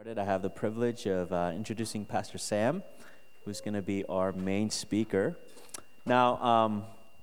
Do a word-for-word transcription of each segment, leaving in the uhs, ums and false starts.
I have the privilege of uh, introducing Pastor Sam, who's going to be our main speaker. Now, um,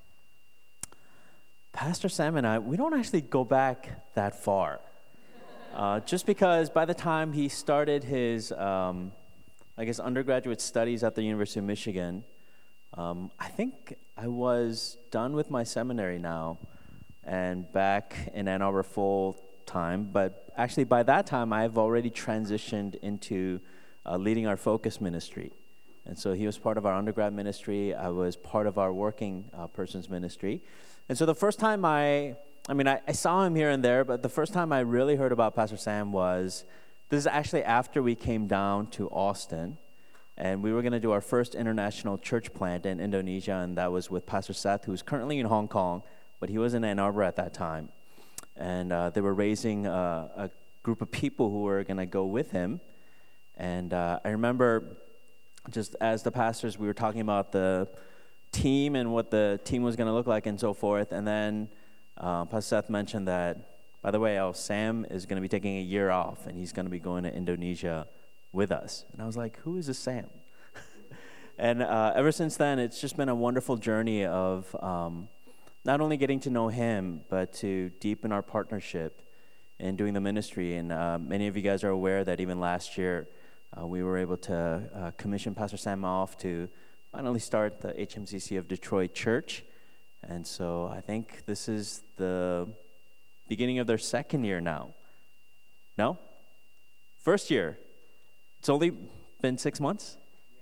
Pastor Sam and I, we don't actually go back that far. Uh, just because by the time he started his, um, I guess, undergraduate studies at the University of Michigan, um, I think I was done with my seminary now and back in Ann Arbor full time. But actually by that time, I've already transitioned into uh, leading our Focus ministry. And so he was part of our undergrad ministry. I was part of our working uh, persons ministry. And so the first time I, I mean, I, I saw him here and there, but the first time I really heard about Pastor Sam was, this is actually after we came down to Austin, and we were going to do our first international church plant in Indonesia, and that was with Pastor Seth, who's currently in Hong Kong, but he was in Ann Arbor at that time. And uh, they were raising uh, a group of people who were going to go with him. And uh, I remember just as the pastors, we were talking about the team and what the team was going to look like and so forth. And then uh, Pastor Seth mentioned that, by the way, oh, Sam is going to be taking a year off, and he's going to be going to Indonesia with us. And I was like, who is this Sam? and uh, ever since then, it's just been a wonderful journey of um, not only getting to know him, but to deepen our partnership in doing the ministry. And uh, many of you guys are aware that even last year, uh, we were able to uh, commission Pastor Sam off to finally start the H M C C of Detroit Church. And so I think this is the beginning of their second year now. No? First year. It's only been six months?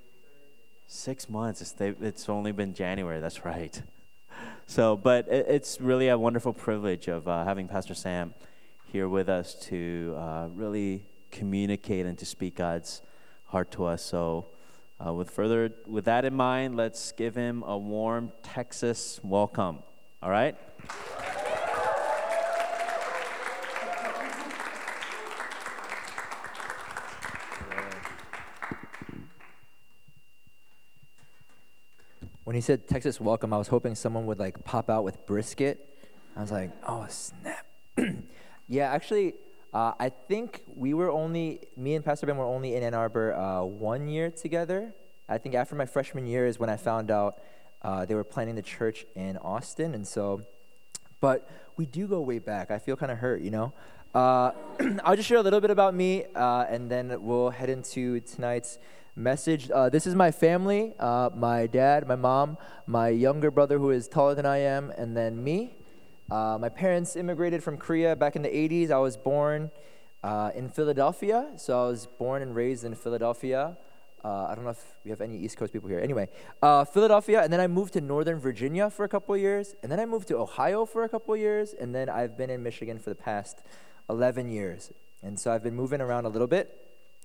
Six months. It's, they, it's only been January. That's right. So, but it, it's really a wonderful privilege of uh, having Pastor Sam here with us to uh, really communicate and to speak God's heart to us. So, uh, with further, with that in mind, let's give him a warm Texas welcome. All right? When he said Texas welcome, I was hoping someone would like pop out with brisket. I was like, oh, snap. yeah, actually, uh, I think we were only, me and Pastor Ben were only in Ann Arbor uh, one year together. I think after my freshman year is when I found out uh, they were planning the church in Austin. And so, but we do go way back. I feel kind of hurt, you know. Uh, I'll just share a little bit about me, uh, and then we'll head into tonight's message. Uh, this is my family, uh, my dad, my mom, my younger brother who is taller than I am, and then me. Uh, my parents immigrated from Korea back in the eighties. I was born uh, in Philadelphia, so I was born and raised in Philadelphia. Uh, I don't know if we have any East Coast people here. Anyway, uh, Philadelphia, and then I moved to Northern Virginia for a couple of years, and then I moved to Ohio for a couple of years, and then I've been in Michigan for the past eleven years. And so I've been moving around a little bit.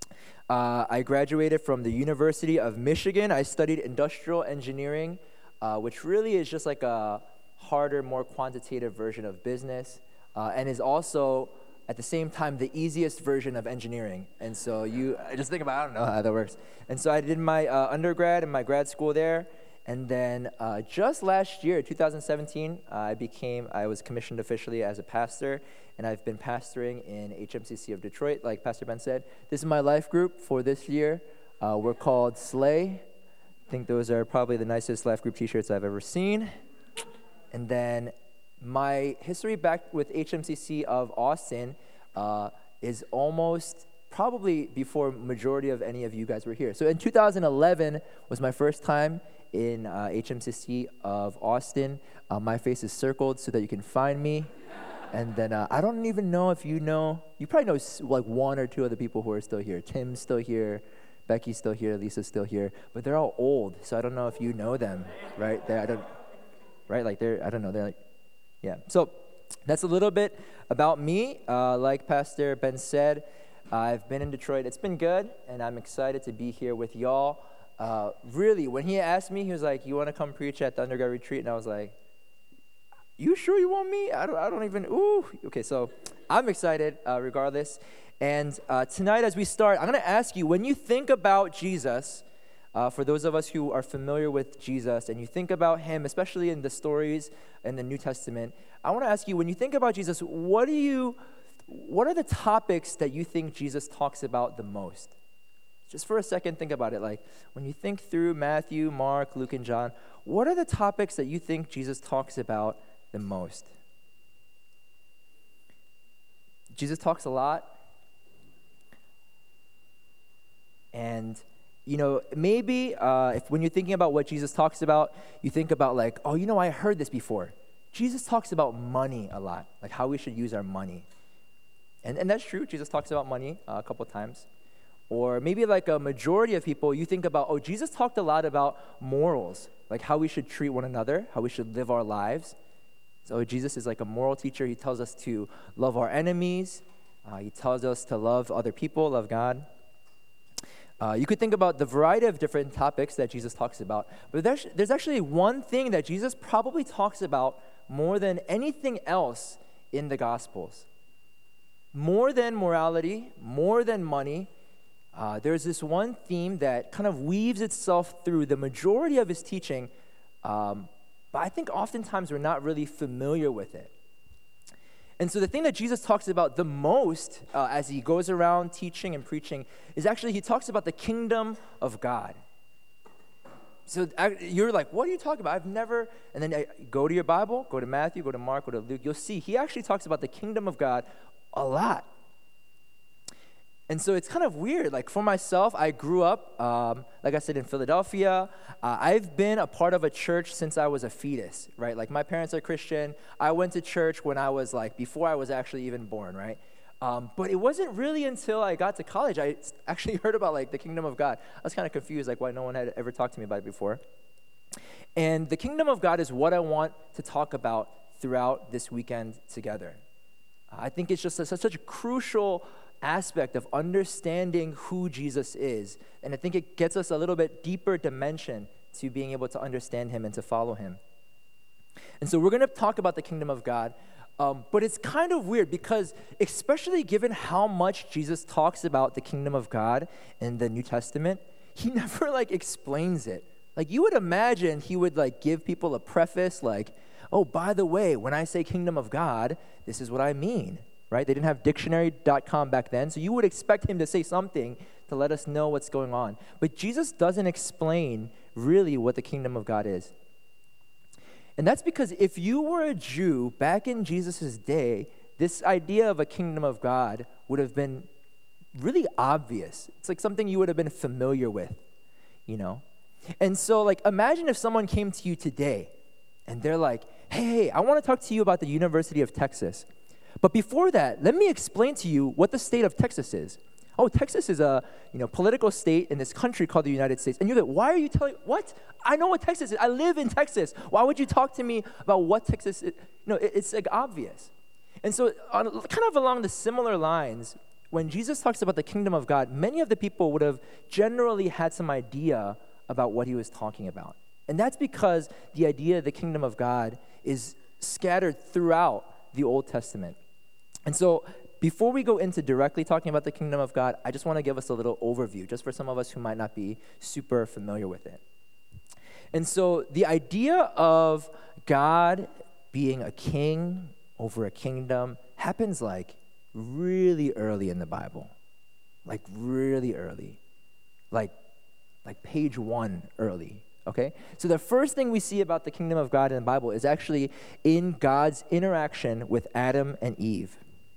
Uh, I graduated from the University of Michigan. I studied industrial engineering, uh, which really is just like a harder, more quantitative version of business, uh, and is also, at the same time, the easiest version of engineering. And so you I just think about, I don't know how that works. And so I did my uh, undergrad and my grad school there. And then uh, just last year, two thousand seventeen, uh, I became, I was commissioned officially as a pastor, and I've been pastoring in H M C C of Detroit, like Pastor Ben said. This is my life group for this year. Uh, we're called Slay. I think those are probably the nicest life group t-shirts I've ever seen. And then my history back with H M C C of Austin uh, is almost probably before majority of any of you guys were here. So in two thousand eleven was my first time in uh, H M C C of Austin. Uh, my face is circled so that you can find me. And then uh, I don't even know if you know, you probably know like one or two other people who are still here. Tim's still here, Becky's still here, Lisa's still here, but they're all old, so I don't know if you know them, right? They're, I don't, right? Like they're, I don't know, they're like, yeah. So that's a little bit about me. Uh, like Pastor Ben said, I've been in Detroit. It's been good, and I'm excited to be here with y'all. Uh, really, when he asked me, he was like, you want to come preach at the undergrad retreat? And I was like, you sure you want me? I don't, I don't even, ooh. Okay, so I'm excited uh, regardless. And uh, tonight as we start, I'm going to ask you, when you think about Jesus, uh, for those of us who are familiar with Jesus, and you think about him, especially in the stories in the New Testament, I want to ask you, when you think about Jesus, what do you what are the topics that you think Jesus talks about the most? Just for a second, think about it. Like, when you think through Matthew, Mark, Luke, and John, what are the topics that you think Jesus talks about the most? Jesus talks a lot. And, you know, maybe uh, if when you're thinking about what Jesus talks about, you think about like, oh, you know, I heard this before. Jesus talks about money a lot, like how we should use our money. And, and that's true. Jesus talks about money uh, a couple times. Or maybe like a majority of people, you think about, oh, Jesus talked a lot about morals, like how we should treat one another, how we should live our lives. So Jesus is like a moral teacher. He tells us to love our enemies. Uh, he tells us to love other people, love God. Uh, you could think about the variety of different topics that Jesus talks about. But there's, there's actually one thing that Jesus probably talks about more than anything else in the Gospels. More than morality, more than money, Uh, there's this one theme that kind of weaves itself through the majority of his teaching, um, but I think oftentimes we're not really familiar with it. And so the thing that Jesus talks about the most uh, as he goes around teaching and preaching is actually he talks about the kingdom of God. So I, you're like, what are you talking about? I've never, and then I, go to your Bible, go to Matthew, go to Mark, go to Luke, you'll see he actually talks about the kingdom of God a lot. And so it's kind of weird. Like for myself, I grew up, um, like I said, in Philadelphia. Uh, I've been a part of a church since I was a fetus, right? Like my parents are Christian. I went to church when I was like, before I was actually even born, right? Um, but it wasn't really until I got to college I actually heard about like the kingdom of God. I was kind of confused, like why no one had ever talked to me about it before. And the kingdom of God is what I want to talk about throughout this weekend together. I think it's just a, such a crucial aspect of understanding who Jesus is. And I think it gets us a little bit deeper dimension to being able to understand him and to follow him. And so we're going to talk about the kingdom of God. Um, but it's kind of weird because especially given how much Jesus talks about the kingdom of God in the New Testament, he never like explains it. Like you would imagine he would like give people a preface like, oh, by the way, when I say kingdom of God, this is what I mean. Right? They didn't have dictionary dot com back then, so you would expect him to say something to let us know what's going on. But Jesus doesn't explain really what the kingdom of God is. And that's because if you were a Jew back in Jesus' day, this idea of a kingdom of God would have been really obvious. It's like something you would have been familiar with, you know? And so like imagine if someone came to you today and they're like, hey, hey, I want to talk to you about the University of Texas. But before that, let me explain to you what the state of Texas is. Oh, Texas is a you know political state in this country called the United States. And you're like, why are you telling, what? I know what Texas is. I live in Texas. Why would you talk to me about what Texas is? No, it, it's like obvious. And so on, kind of along the similar lines, when Jesus talks about the kingdom of God, many of the people would have generally had some idea about what he was talking about. And that's because the idea of the kingdom of God is scattered throughout the Old Testament. And so before we go into directly talking about the kingdom of God, I just want to give us a little overview, just for some of us who might not be super familiar with it. And so the idea of God being a king over a kingdom happens like really early in the Bible, like really early, like, like page one early. Okay, so the first thing we see about the kingdom of God in the Bible is actually in God's interaction with Adam and Eve.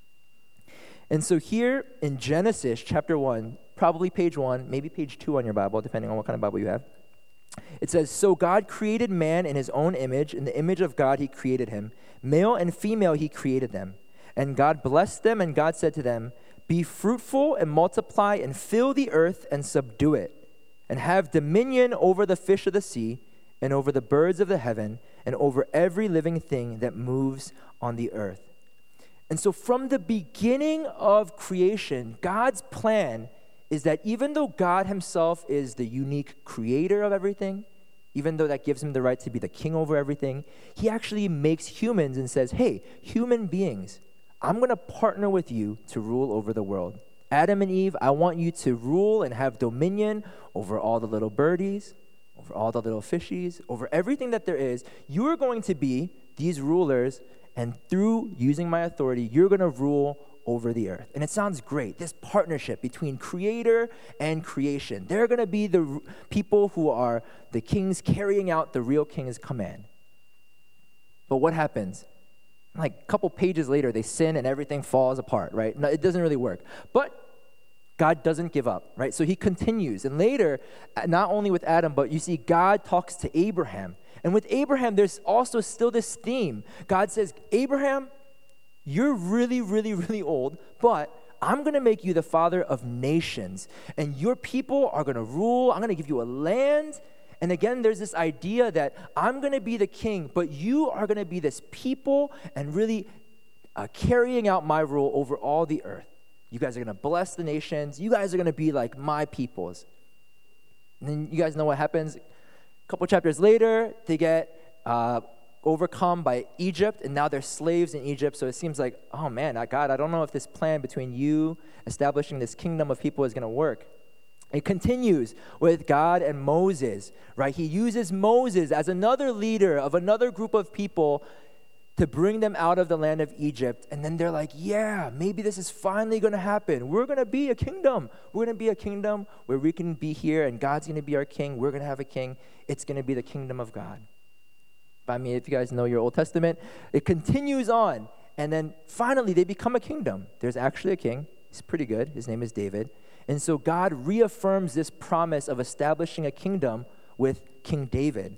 And so here in Genesis chapter one, probably page one, maybe page two on your Bible, depending on what kind of Bible you have, it says, so God created man in his own image. In the image of God he created him. Male and female he created them. And God blessed them, and God said to them, be fruitful and multiply and fill the earth and subdue it, and have dominion over the fish of the sea, and over the birds of the heaven, and over every living thing that moves on the earth. And so from the beginning of creation, God's plan is that even though God himself is the unique creator of everything, even though that gives him the right to be the king over everything, he actually makes humans and says, hey, human beings, I'm going to partner with you to rule over the world. Adam and Eve, I want you to rule and have dominion over all the little birdies, over all the little fishies, over everything that there is. You are going to be these rulers, and through using my authority, you're going to rule over the earth. And it sounds great, this partnership between creator and creation. They're going to be the r- people who are the kings carrying out the real king's command. But what happens? Like a couple pages later, they sin and everything falls apart, right? No, it doesn't really work. But God doesn't give up, right? So he continues. And later, not only with Adam, but you see God talks to Abraham. And with Abraham, there's also still this theme. God says, Abraham, you're really, really, really old, but I'm going to make you the father of nations. And your people are going to rule. I'm going to give you a land. And again, there's this idea that I'm going to be the king, but you are going to be this people and really uh, carrying out my rule over all the earth. You guys are going to bless the nations. You guys are going to be like my peoples. And then you guys know what happens. A couple chapters later, they get uh, overcome by Egypt, and now they're slaves in Egypt. So it seems like, oh man, God, I don't know if this plan between you establishing this kingdom of people is going to work. It continues with God and Moses, right? He uses Moses as another leader of another group of people to bring them out of the land of Egypt. And then they're like, yeah, maybe this is finally going to happen. We're going to be a kingdom. We're going to be a kingdom where we can be here and God's going to be our king. We're going to have a king. It's going to be the kingdom of God. I mean, if you guys know your Old Testament, it continues on. And then finally, they become a kingdom. There's actually a king. He's pretty good. His name is David. And so God reaffirms this promise of establishing a kingdom with King David.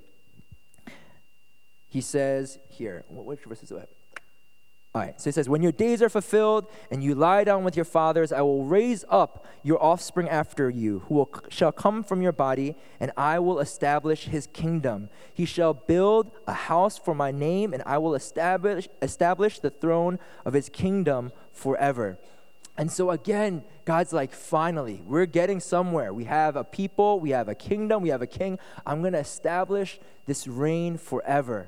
He says here, which verse is it? All right, so he says, when your days are fulfilled and you lie down with your fathers, I will raise up your offspring after you, who will, shall come from your body, and I will establish his kingdom. He shall build a house for my name, and I will establish, establish the throne of his kingdom forever. And so again, God's like, finally, we're getting somewhere. We have a people, we have a kingdom, we have a king. I'm going to establish this reign forever.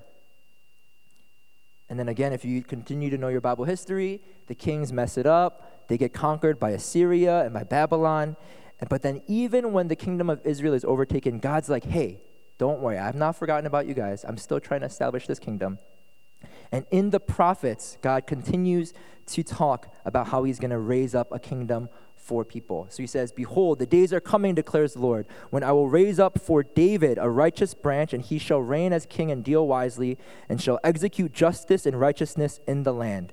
And then again, if you continue to know your Bible history, the kings mess it up. They get conquered by Assyria and by Babylon. But then even when the kingdom of Israel is overtaken, God's like, hey, don't worry. I've not forgotten about you guys. I'm still trying to establish this kingdom. And in the prophets, God continues to talk about how he's going to raise up a kingdom for people. So he says, behold, the days are coming, declares the Lord, when I will raise up for David a righteous branch, and he shall reign as king and deal wisely, and shall execute justice and righteousness in the land.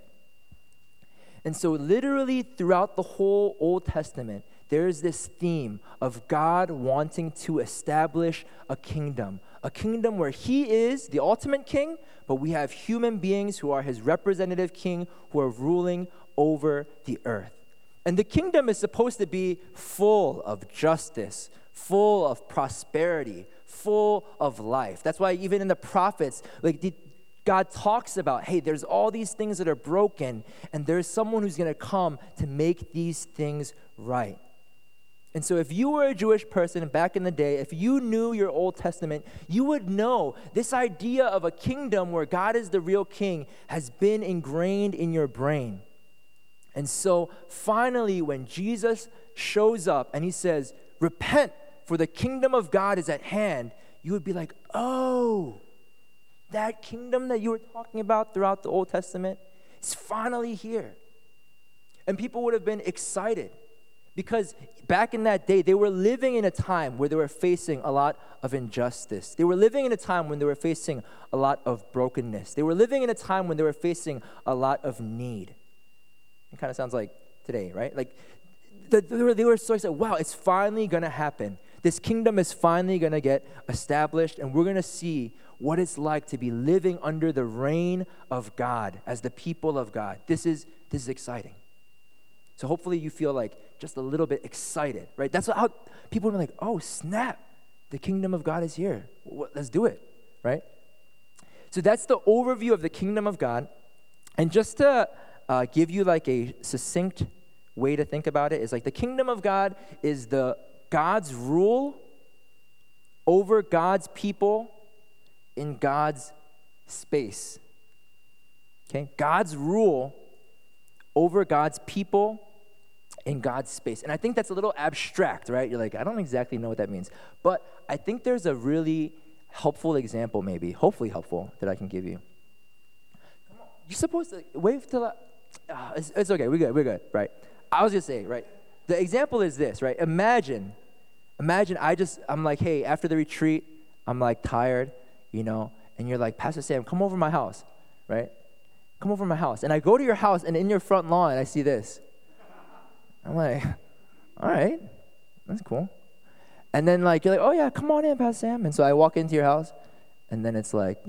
And so literally throughout the whole Old Testament, there's this theme of God wanting to establish a kingdom, a kingdom where he is the ultimate king, but we have human beings who are his representative king who are ruling over the earth. And the kingdom is supposed to be full of justice, full of prosperity, full of life. That's why even in the prophets, like the, God talks about, hey, there's all these things that are broken, and there's someone who's going to come to make these things right. And so if you were a Jewish person back in the day, if you knew your Old Testament, you would know this idea of a kingdom where God is the real king has been ingrained in your brain. And so finally, when Jesus shows up and he says, repent, for the kingdom of God is at hand, you would be like, oh, that kingdom that you were talking about throughout the Old Testament is finally here. And people would have been excited because back in that day, they were living in a time where they were facing a lot of injustice. They were living in a time when they were facing a lot of brokenness. They were living in a time when they were facing a lot of need. It kind of sounds like today, right? Like the, they, were, they were so excited, wow, it's finally going to happen. This kingdom is finally going to get established, and we're going to see what it's like to be living under the reign of God as the people of God. This is, this is exciting. So hopefully you feel like just a little bit excited, right? That's how people are like, oh, snap, the kingdom of God is here. Let's do it, right? So that's the overview of the kingdom of God. And just to uh, give you like a succinct way to think about it is like the kingdom of God is the God's rule over God's people in God's space. Okay? God's rule over God's people in God's space. And I think that's a little abstract, right? You're like, I don't exactly know what that means. But I think there's a really helpful example maybe, hopefully helpful, that I can give you. Come on. You're supposed to wave till I, uh, it's, it's okay. We're good. We're good. Right. I was gonna say, right. The example is this, right? Imagine, imagine I just, I'm like, hey, after the retreat, I'm like tired, you know, and you're like, Pastor Sam, come over to my house, right? Come over to my house. And I go to your house, and in your front lawn, I see this. I'm like, all right, that's cool. And then like, you're like, oh yeah, come on in, Pastor Sam. And so I walk into your house, and then it's like,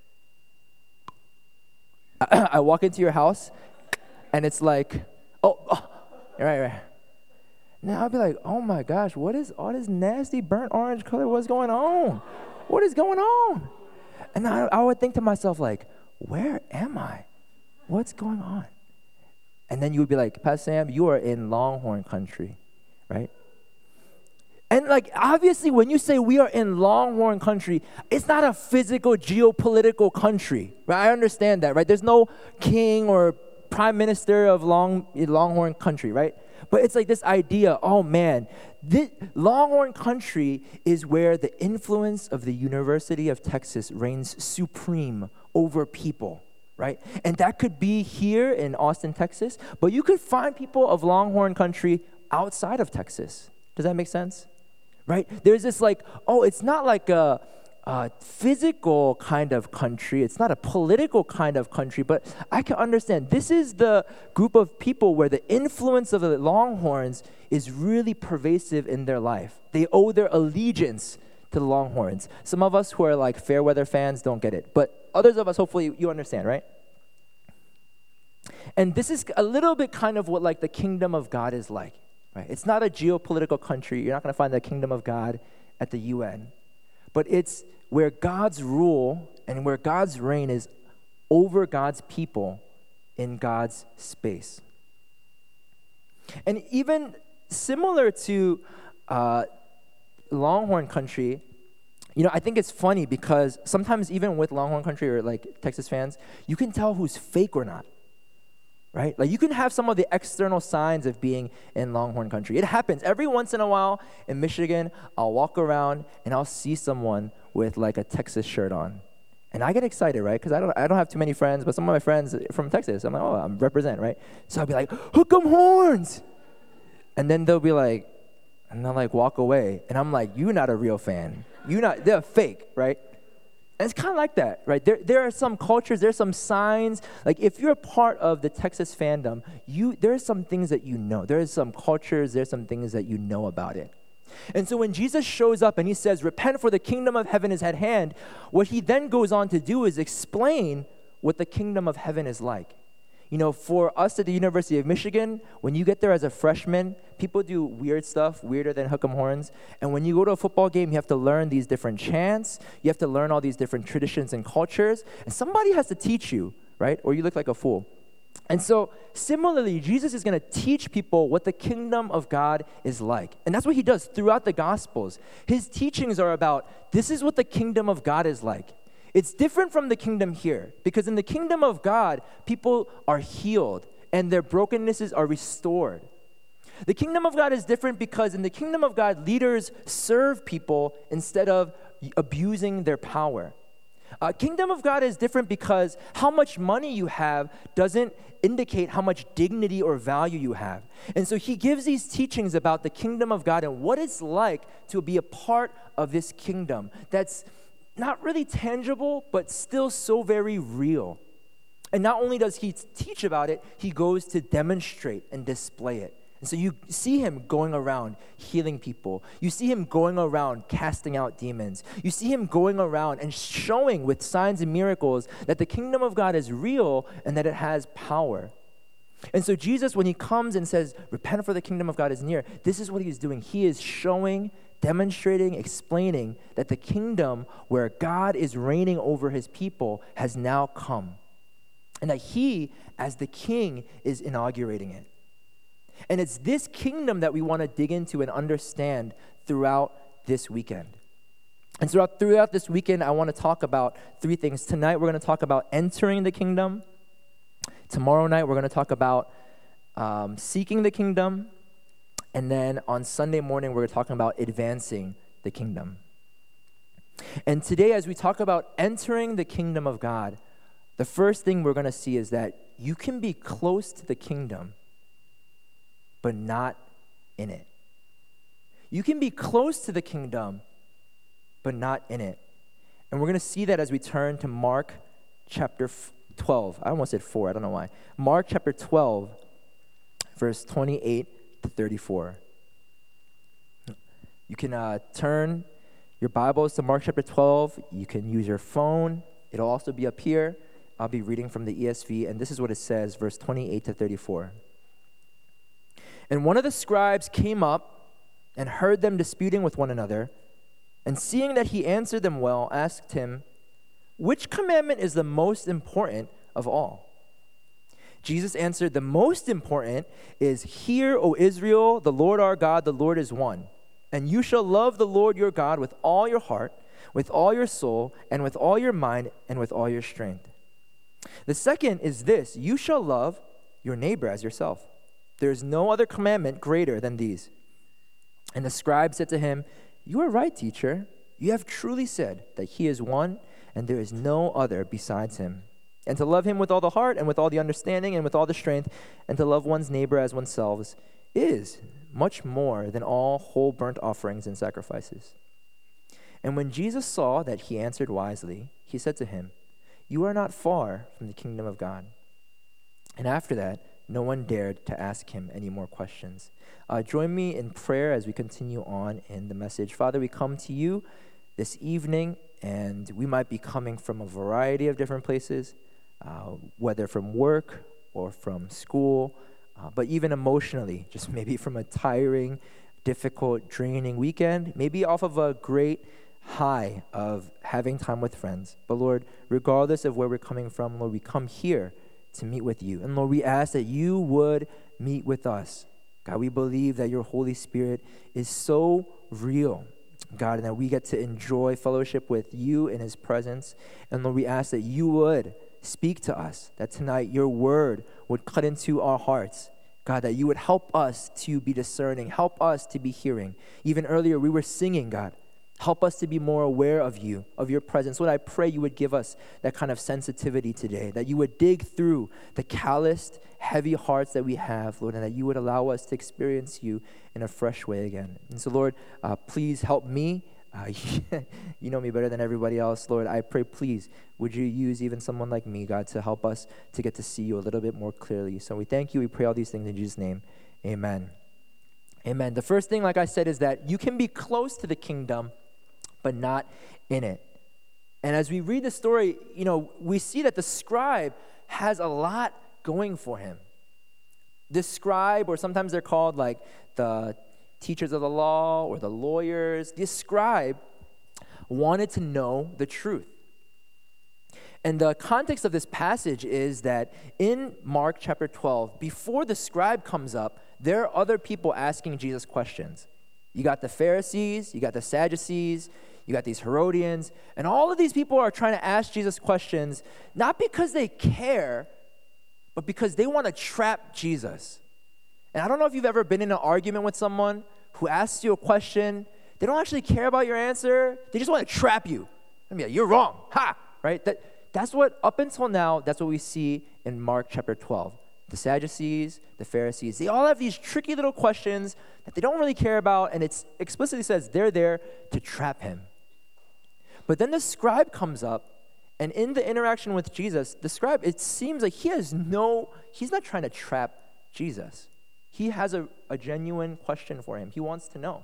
I walk into your house, and it's like, oh, oh right, right. Now I'll be like, oh my gosh, what is all this nasty burnt orange color? What's going on? What is going on? And I, I would think to myself like, where am I? What's going on? And then you would be like, Pastor Sam, you are in Longhorn country, right? And like, obviously, when you say we are in Longhorn country, it's not a physical, geopolitical country, right? I understand that, right? There's no king or prime minister of Long Longhorn country, right? But it's like this idea, oh man, this Longhorn country is where the influence of the University of Texas reigns supreme over people, right? And that could be here in Austin, Texas, but you could find people of Longhorn country outside of Texas. Does that make sense? Right? There's this like, oh, it's not like a, a physical kind of country. It's not a political kind of country, but I can understand. This is the group of people where the influence of the Longhorns is really pervasive in their life. They owe their allegiance to the Longhorns. Some of us who are like fair weather fans don't get it, but others of us, hopefully you understand, right? And this is a little bit kind of what like the kingdom of God is like. Right? It's not a geopolitical country. You're not going to find the kingdom of God at the U N. But it's where God's rule and where God's reign is over God's people in God's space. And even similar to uh, Longhorn country, you know, I think it's funny because sometimes even with Longhorn country or like Texas fans, you can tell who's fake or not. Right? Like you can have some of the external signs of being in Longhorn country. It happens every once in a while in Michigan. I'll walk around and I'll see someone with like a Texas shirt on. And I get excited, right? Because I don't I don't have too many friends, but some of my friends from Texas, I'm like, oh, I'm represent, right? So I'll be like, hook 'em horns. And then they'll be like, and they'll like walk away. And I'm like, you're not a real fan. You're not, they're fake, right? And it's kind of like that, right? There, there are some cultures, there's some signs. Like if you're a part of the Texas fandom, you there are some things that you know. There are some cultures, there's some things that you know about it. And so when Jesus shows up and he says, repent for the kingdom of heaven is at hand, what he then goes on to do is explain what the kingdom of heaven is like. You know, for us at the University of Michigan, when you get there as a freshman, people do weird stuff, weirder than hook 'em horns. And when you go to a football game, you have to learn these different chants. You have to learn all these different traditions and cultures. And somebody has to teach you, right? Or you look like a fool. And so similarly, Jesus is going to teach people what the kingdom of God is like. And that's what he does throughout the Gospels. His teachings are about, this is what the kingdom of God is like. It's different from the kingdom here because in the kingdom of God, people are healed and their brokennesses are restored. The kingdom of God is different because in the kingdom of God, leaders serve people instead of abusing their power. Uh, kingdom of God is different because how much money you have doesn't indicate how much dignity or value you have. And so he gives these teachings about the kingdom of God and what it's like to be a part of this kingdom that's not really tangible, but still so very real. And not only does he teach about it, he goes to demonstrate and display it. And so you see him going around healing people. You see him going around casting out demons. You see him going around and showing with signs and miracles that the kingdom of God is real and that it has power. And so Jesus, when he comes and says, repent for the kingdom of God is near, this is what he is doing. He is showing, demonstrating, explaining that the kingdom where God is reigning over his people has now come. And that he, as the king, is inaugurating it. And it's this kingdom that we want to dig into and understand throughout this weekend. And throughout, throughout this weekend, I want to talk about three things. Tonight, we're going to talk about entering the kingdom. Tomorrow night, we're going to talk about um, seeking the kingdom. And then on Sunday morning, we're talking about advancing the kingdom. And today, as we talk about entering the kingdom of God, The first thing we're going to see is that you can be close to the kingdom, but not in it. You can be close to the kingdom, but not in it. And we're going to see that as we turn to Mark chapter twelve. I almost said four, I don't know why. Mark chapter twelve, verse twenty-eight to thirty-four. You can uh, turn your Bibles to Mark chapter twelve. You can use your phone. It'll also be up here. I'll be reading from the E S V, and this is what it says, verse twenty-eight to thirty-four. And one of the scribes came up and heard them disputing with one another, and seeing that he answered them well, asked him, "Which commandment is the most important of all?" Jesus answered, "The most important is, 'Hear, O Israel, the Lord our God, the Lord is one. And you shall love the Lord your God with all your heart, with all your soul, and with all your mind, and with all your strength. The second is this, you shall love your neighbor as yourself. There is no other commandment greater than these." And the scribe said to him, "You are right, teacher. You have truly said that he is one, and there is no other besides him. And to love him with all the heart, and with all the understanding, and with all the strength, and to love one's neighbor as oneself is much more than all whole burnt offerings and sacrifices." And when Jesus saw that he answered wisely, he said to him, "You are not far from the kingdom of God." And after that, no one dared to ask him any more questions. Uh, join me in prayer as we continue on in the message. Father, we come to you this evening, and we might be coming from a variety of different places, uh, whether from work or from school, uh, but even emotionally, just maybe from a tiring, difficult, draining weekend, maybe off of a great high of having time with friends. But Lord, regardless of where we're coming from, Lord, we come here to meet with you. And Lord, we ask that you would meet with us. God, we believe that your Holy Spirit is so real, God, and that we get to enjoy fellowship with you in his presence. And Lord, we ask that you would speak to us, that tonight your word would cut into our hearts. God, that you would help us to be discerning, help us to be hearing. Even earlier we were singing, God. Help us to be more aware of you, of your presence. Lord, I pray you would give us that kind of sensitivity today, that you would dig through the calloused, heavy hearts that we have, Lord, and that you would allow us to experience you in a fresh way again. And so, Lord, uh, please help me. Uh, you know me better than everybody else, Lord. I pray, please, would you use even someone like me, God, to help us to get to see you a little bit more clearly. So we thank you. We pray all these things in Jesus' name. Amen. Amen. The first thing, like I said, is that you can be close to the kingdom, but not in it. And as we read the story, you know, we see that the scribe has a lot going for him. This scribe, or sometimes they're called like the teachers of the law or the lawyers, this scribe wanted to know the truth. And the context of this passage is that in Mark chapter twelve, before the scribe comes up, there are other people asking Jesus questions. You got the Pharisees, you got the Sadducees, you got these Herodians, and all of these people are trying to ask Jesus questions, not because they care, but because they want to trap Jesus. And I don't know if you've ever been in an argument with someone who asks you a question. They don't actually care about your answer. They just want to trap you. I mean, you're wrong. Ha! Right? That, that's what, up until now, that's what we see in Mark chapter twelve. The Sadducees, the Pharisees, they all have these tricky little questions that they don't really care about, and it explicitly says they're there to trap him. But then the scribe comes up, and in the interaction with Jesus, the scribe, it seems like he has no, he's not trying to trap Jesus. He has a, a genuine question for him. He wants to know.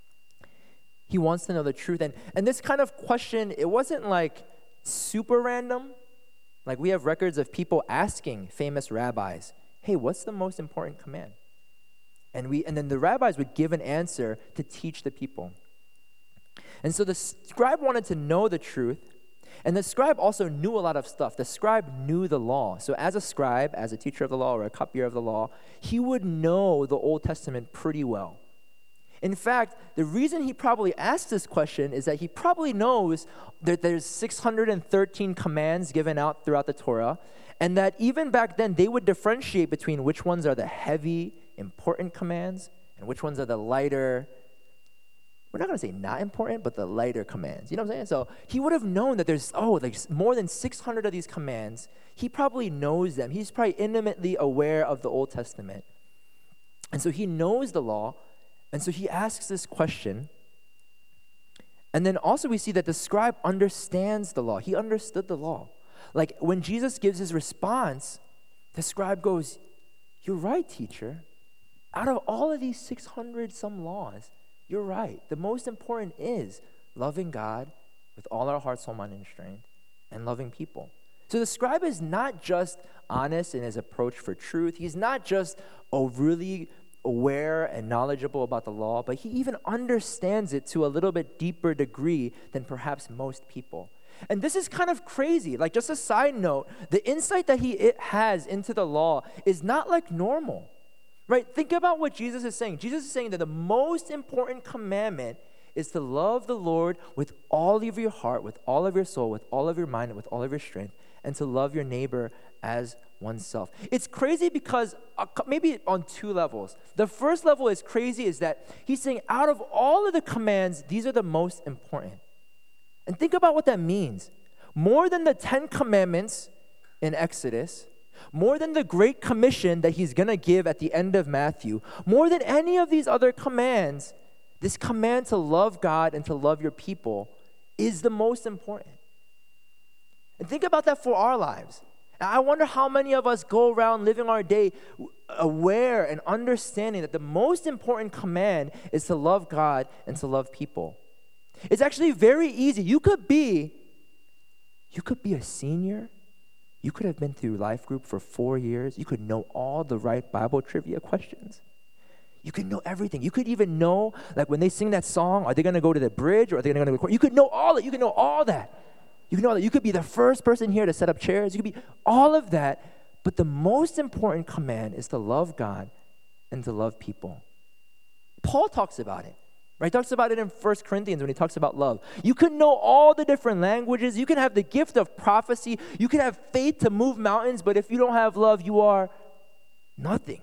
He wants to know the truth. And, and this kind of question, it wasn't like super random. Like we have records of people asking famous rabbis, hey, what's the most important command? And we and then the rabbis would give an answer to teach the people. And so the scribe wanted to know the truth, and the scribe also knew a lot of stuff. The scribe knew the law. So as a scribe, as a teacher of the law or a copier of the law, he would know the Old Testament pretty well. In fact, the reason he probably asked this question is that he probably knows that there's six hundred thirteen commands given out throughout the Torah, and that even back then they would differentiate between which ones are the heavy, important commands and which ones are the lighter, we're not going to say not important, but the lighter commands. You know what I'm saying? So he would have known that there's, oh, like more than six hundred of these commands. He probably knows them. He's probably intimately aware of the Old Testament. And so he knows the law. And so he asks this question. And then also we see that the scribe understands the law. He understood the law. Like when Jesus gives his response, the scribe goes, you're right, teacher. Out of all of these six hundred some laws, you're right. The most important is loving God with all our heart, soul, mind, and strength, and loving people. So the scribe is not just honest in his approach for truth. He's not just oh, really aware and knowledgeable about the law, but he even understands it to a little bit deeper degree than perhaps most people. And this is kind of crazy. Like just a side note, the insight that he it has into the law is not like normal. Right? Think about what Jesus is saying. Jesus is saying that the most important commandment is to love the Lord with all of your heart, with all of your soul, with all of your mind, and with all of your strength, and to love your neighbor as oneself. It's crazy because uh, maybe on two levels. The first level is crazy is that he's saying out of all of the commands, these are the most important. And think about what that means. More than the Ten Commandments in Exodus, more than the Great Commission that he's going to give at the end of Matthew, more than any of these other commands, this command to love God and to love your people is the most important. And think about that for our lives. And I wonder how many of us go around living our day aware and understanding that the most important command is to love God and to love people. It's actually very easy. You could be, you could be a senior. You could have been through life group for four years. You could know all the right Bible trivia questions. You could know everything. You could even know, like when they sing that song, are they going to go to the bridge or are they going to go to the court? You could know all that. You could know all that. You could know that. You could be the first person here to set up chairs. You could be all of that. But the most important command is to love God and to love people. Paul talks about it. Right? He talks about it in First Corinthians when he talks about love. You can know all the different languages. You can have the gift of prophecy. You can have faith to move mountains, but if you don't have love, you are nothing.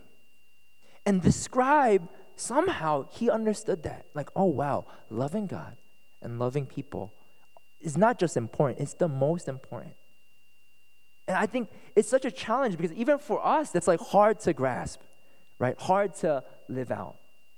And the scribe, somehow, he understood that. Like, oh, wow, loving God and loving people is not just important. It's the most important. And I think it's such a challenge because even for us, that's like hard to grasp, right? Hard to live out.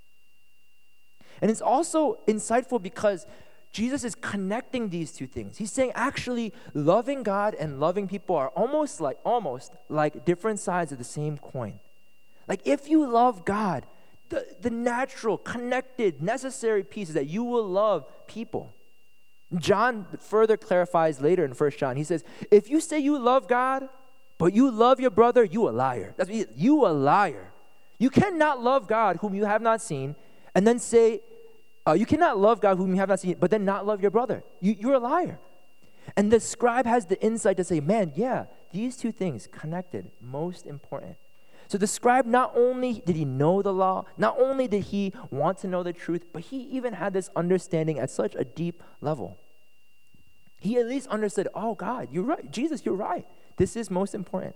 And it's also insightful because Jesus is connecting these two things. He's saying actually loving God and loving people are almost like almost like different sides of the same coin. Like if you love God, the, the natural, connected, necessary piece is that you will love people. John further clarifies later in First John. He says, if you say you love God, but you love your brother, you a liar. That's what he, you a liar. You cannot love God whom you have not seen and then say, uh, you cannot love God whom you have not seen, but then not love your brother. You, you're a liar. And the scribe has the insight to say, man, yeah, these two things connected, most important. So the scribe, not only did he know the law, not only did he want to know the truth, but he even had this understanding at such a deep level. He at least understood, oh God, you're right. Jesus, you're right. This is most important.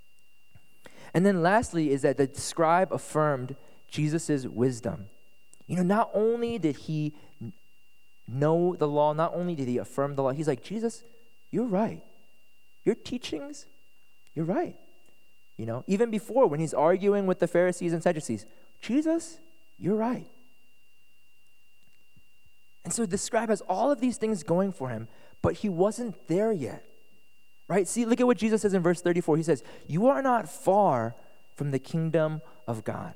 And then lastly is that the scribe affirmed Jesus' wisdom. You know, not only did he know the law, not only did he affirm the law, he's like, Jesus, you're right. Your teachings, you're right. You know, even before when he's arguing with the Pharisees and Sadducees, Jesus, you're right. And so the scribe has all of these things going for him, but he wasn't there yet. Right? See, look at what Jesus says in verse thirty-four. He says, you are not far from the kingdom of God.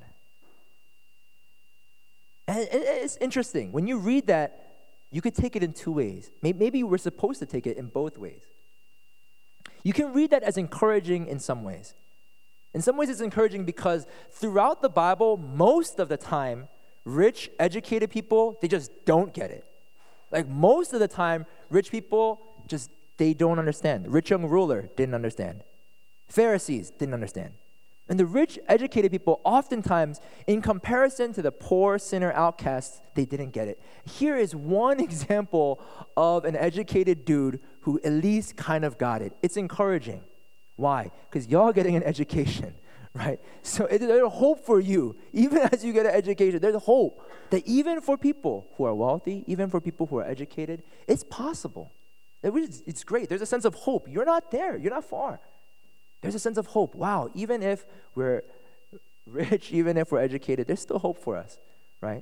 And it's interesting. When you read that, you could take it in two ways. Maybe we're supposed to take it in both ways. You can read that as encouraging in some ways. In some ways, it's encouraging because throughout the Bible, most of the time, rich, educated people, they just don't get it. Like most of the time, rich people just, they don't understand. Rich young ruler didn't understand. Pharisees didn't understand. And the rich, educated people, oftentimes, in comparison to the poor, sinner, outcasts, they didn't get it. Here is one example of an educated dude who at least kind of got it. It's encouraging. Why? Because y'all getting an education, right? So it, there's hope for you. Even as you get an education, there's hope that even for people who are wealthy, even for people who are educated, it's possible. It's great. There's a sense of hope. You're not there. You're not far. There's a sense of hope. Wow, even if we're rich, even if we're educated, there's still hope for us, right?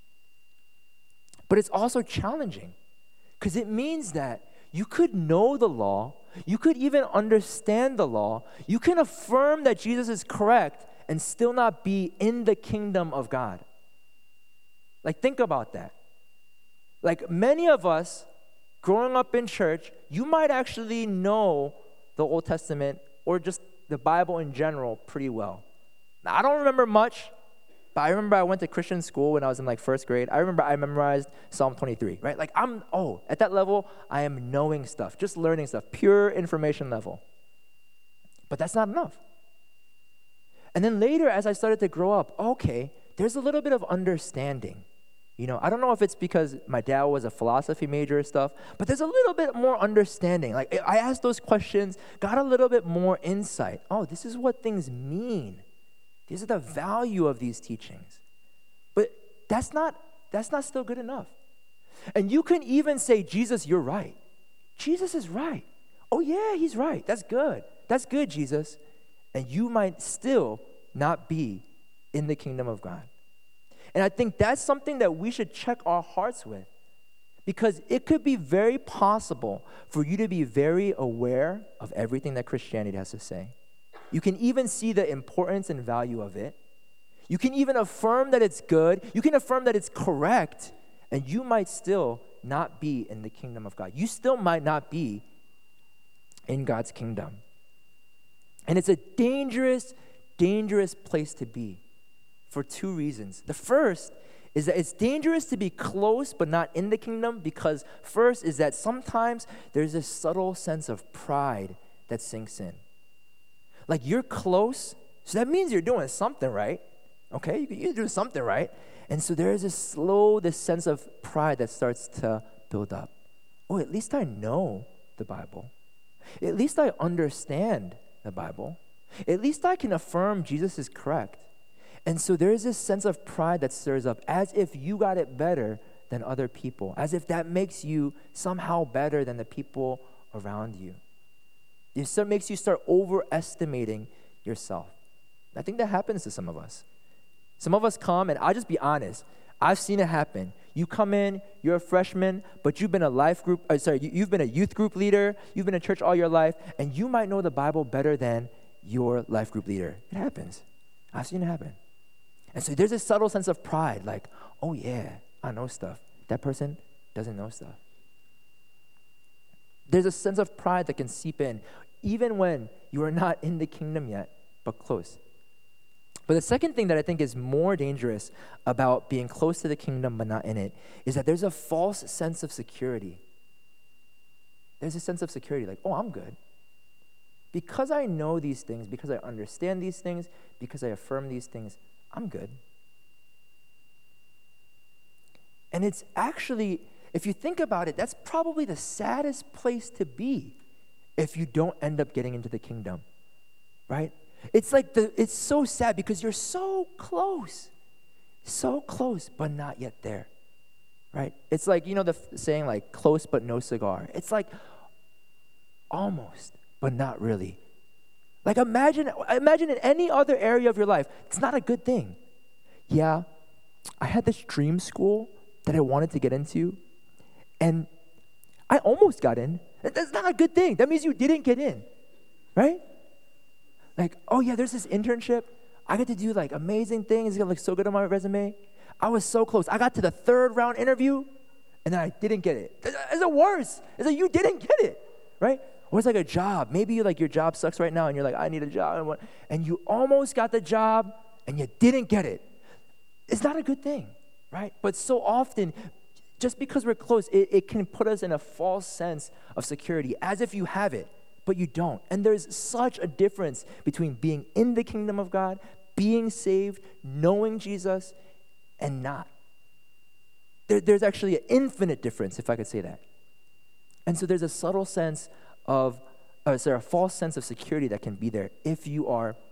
But it's also challenging because it means that you could know the law, you could even understand the law, you can affirm that Jesus is correct and still not be in the kingdom of God. Like, think about that. Like, many of us growing up in church, you might actually know the Old Testament or just the Bible in general pretty well. Now, I don't remember much, but I remember I went to Christian school when I was in like first grade. I remember I memorized Psalm twenty-three, right? Like I'm, oh, at that level, I am knowing stuff, just learning stuff, pure information level. But that's not enough. And then later, as I started to grow up, okay, there's a little bit of understanding. You know, I don't know if it's because my dad was a philosophy major or stuff, but there's a little bit more understanding. Like I asked those questions, got a little bit more insight. Oh, this is what things mean. These are the value of these teachings. But that's not that's not still good enough. And you can even say, Jesus, you're right. Jesus is right. Oh yeah, he's right. That's good. That's good, Jesus. And you might still not be in the kingdom of God. And I think that's something that we should check our hearts with, because it could be very possible for you to be very aware of everything that Christianity has to say. You can even see the importance and value of it. You can even affirm that it's good. You can affirm that it's correct, and you might still not be in the kingdom of God. You still might not be in God's kingdom. And it's a dangerous, dangerous place to be. For two reasons. The first is that it's dangerous to be close but not in the kingdom, because first is that sometimes there's a subtle sense of pride that sinks in. Like you're close, so that means you're doing something right. Okay, you're doing something right. And so there is a slow, this sense of pride that starts to build up. Oh, at least I know the Bible. At least I understand the Bible. At least I can affirm Jesus is correct. And so there's this sense of pride that stirs up, as if you got it better than other people, as if that makes you somehow better than the people around you. It start, makes you start overestimating yourself. I think that happens to some of us. Some of us come, and I'll just be honest, I've seen it happen. You come in, you're a freshman, but you've been a life group, uh, sorry, you, you've been a youth group leader, you've been in church all your life, and you might know the Bible better than your life group leader. It happens. I've seen it happen. And so there's a subtle sense of pride, like, oh yeah, I know stuff. That person doesn't know stuff. There's a sense of pride that can seep in, even when you are not in the kingdom yet, but close. But the second thing that I think is more dangerous about being close to the kingdom but not in it is that there's a false sense of security. There's a sense of security, like, oh, I'm good. Because I know these things, because I understand these things, because I affirm these things, I'm good. And it's actually, if you think about it, that's probably the saddest place to be if you don't end up getting into the kingdom, right? It's like, the it's so sad because you're so close, so close, but not yet there, right? It's like, you know the f- saying like, close but no cigar. It's like almost, but not really. Like imagine, imagine in any other area of your life, it's not a good thing. Yeah, I had this dream school that I wanted to get into, and I almost got in. That's not a good thing. That means you didn't get in, right? Like, oh yeah, there's this internship. I get to do like amazing things. It's gonna look so good on my resume. I was so close. I got to the third round interview, and then I didn't get it. It's the worst. It's like you didn't get it, right? Or it's like a job. Maybe like your job sucks right now and you're like, I need a job. And you almost got the job and you didn't get it. It's not a good thing, right? But so often, just because we're close, it, it can put us in a false sense of security, as if you have it, but you don't. And there's such a difference between being in the kingdom of God, being saved, knowing Jesus, and not. There, there's actually an infinite difference, if I could say that. And so there's a subtle sense of, uh, sorry, a false sense of security that can be there if you are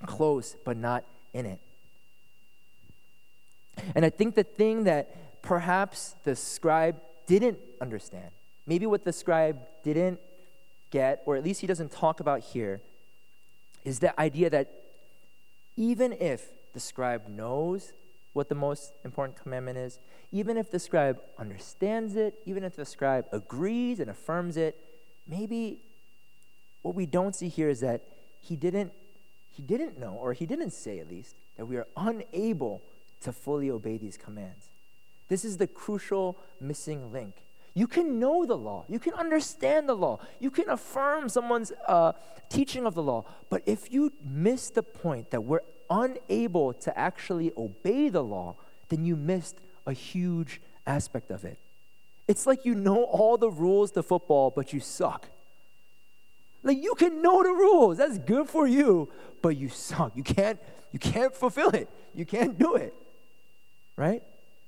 close, but not in it. And I think the thing that perhaps the scribe didn't understand, maybe what the scribe didn't get, or at least he doesn't talk about here, is the idea that even if the scribe knows what the most important commandment is, even if the scribe understands it, even if the scribe agrees and affirms it, maybe what we don't see here is that he didn't he didn't know, or he didn't say at least, that we are unable to fully obey these commands. This is the crucial missing link. You can know the law. You can understand the law. You can affirm someone's uh, teaching of the law. But if you miss the point that we're unable to actually obey the law, then you missed a huge aspect of it. It's like you know all the rules to football, but you suck. Like, you can know the rules. That's good for you, but you suck. You can't, you can't fulfill it. You can't do it. Right?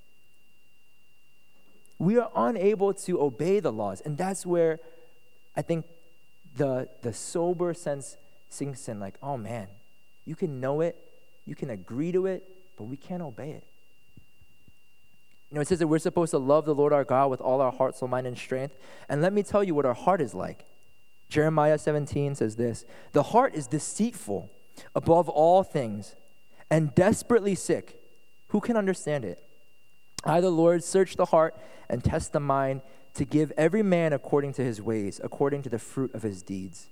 We are unable to obey the laws, and that's where I think the the sober sense sinks in, like, oh man, you can know it, you can agree to it, but we can't obey it. You know, it says that we're supposed to love the Lord our God with all our heart, soul, mind, and strength. And let me tell you what our heart is like. Jeremiah seventeen says this: the heart is deceitful above all things and desperately sick. Who can understand it? I, the Lord, search the heart and test the mind to give every man according to his ways, according to the fruit of his deeds.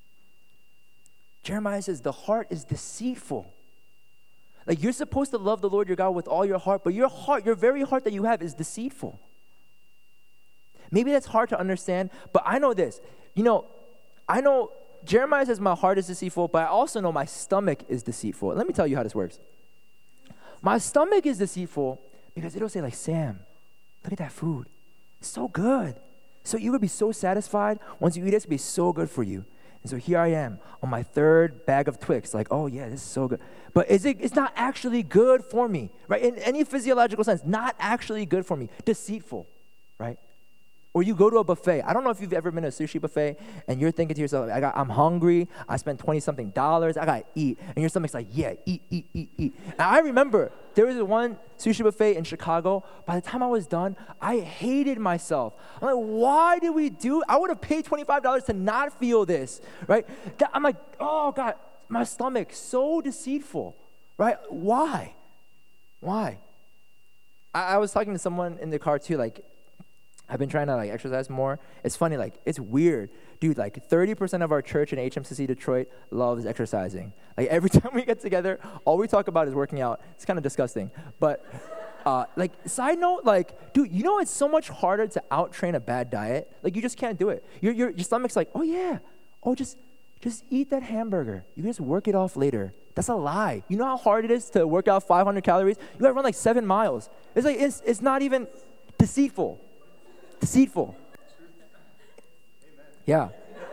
Jeremiah says the heart is deceitful. Like, you're supposed to love the Lord your God with all your heart, but your heart, your very heart that you have, is deceitful. Maybe that's hard to understand, but I know this. You know, I know Jeremiah says my heart is deceitful, but I also know my stomach is deceitful. Let me tell you how this works. My stomach is deceitful because it'll say, like, Sam, look at that food. It's so good. So you would be so satisfied. Once you eat it, it's going to be so good for you. And so here I am on my third bag of Twix, like, oh yeah, this is so good. But is it, it's not actually good for me, right? In any physiological sense, not actually good for me. Deceitful, right? Or you go to a buffet. I don't know if you've ever been to a sushi buffet and you're thinking to yourself, I got, I'm hungry. I spent twenty-something dollars. I got to eat. And your stomach's like, yeah, eat, eat, eat, eat. And I remember there was one sushi buffet in Chicago. By the time I was done, I hated myself. I'm like, why did we do? I would have paid twenty-five dollars to not feel this, right? That, I'm like, oh, God, my stomach, so deceitful, right? Why? Why? I, I was talking to someone in the car too, like, I've been trying to, like, exercise more. It's funny, like, it's weird. Dude, like, thirty percent of our church in H M C C Detroit loves exercising. Like, every time we get together, all we talk about is working out. It's kind of disgusting. But, uh, like, side note, like, dude, you know it's so much harder to out-train a bad diet? Like, you just can't do it. Your, your, your stomach's like, oh, yeah. Oh, just, just eat that hamburger. You can just work it off later. That's a lie. You know how hard it is to work out five hundred calories? You got to run, like, seven miles. It's like, it's, it's not even deceitful. Deceitful. Yeah.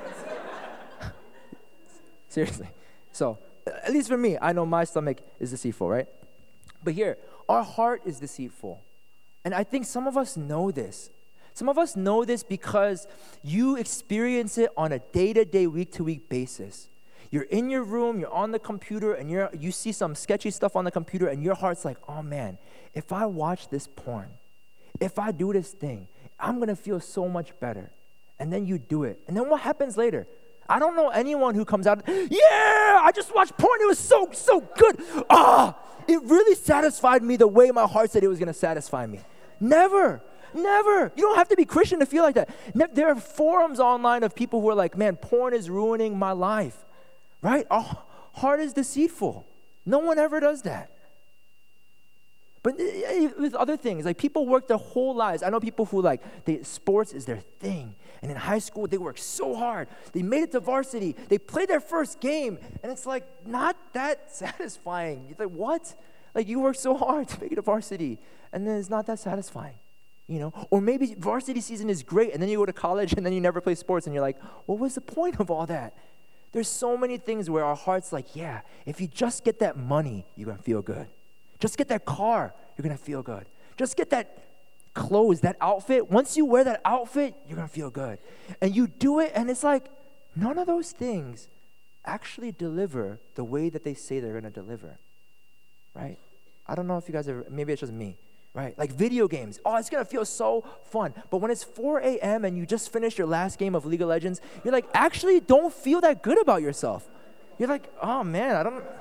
Seriously. So, at least for me, I know my stomach is deceitful, right? But here, our heart is deceitful. And I think some of us know this. Some of us know this because you experience it on a day-to-day, week-to-week basis. You're in your room, you're on the computer, and you're you see some sketchy stuff on the computer, and your heart's like, oh man, if I watch this porn, if I do this thing, I'm going to feel so much better. And then you do it. And then what happens later? I don't know anyone who comes out, yeah, I just watched porn. It was so, so good. Ah, it really satisfied me the way my heart said it was going to satisfy me. Never, never. You don't have to be Christian to feel like that. There are forums online of people who are like, man, porn is ruining my life, right? Our heart is deceitful. No one ever does that. But with other things, like, people work their whole lives. I know people who, like, they, sports is their thing. And in high school, they work so hard. They made it to varsity. They played their first game. And it's, like, not that satisfying. It's like, what? Like, you work so hard to make it to varsity. And then it's not that satisfying, you know? Or maybe varsity season is great. And then you go to college and then you never play sports. And you're like, what was the point of all that? There's so many things where our heart's like, yeah, if you just get that money, you're going to feel good. Just get that car, you're going to feel good. Just get that clothes, that outfit. Once you wear that outfit, you're going to feel good. And you do it, and it's like, none of those things actually deliver the way that they say they're going to deliver, right? I don't know if you guys ever, maybe it's just me, right? Like video games. Oh, it's going to feel so fun. But when it's four a.m. and you just finished your last game of League of Legends, you're like, actually don't feel that good about yourself. You're like, oh man, I don't,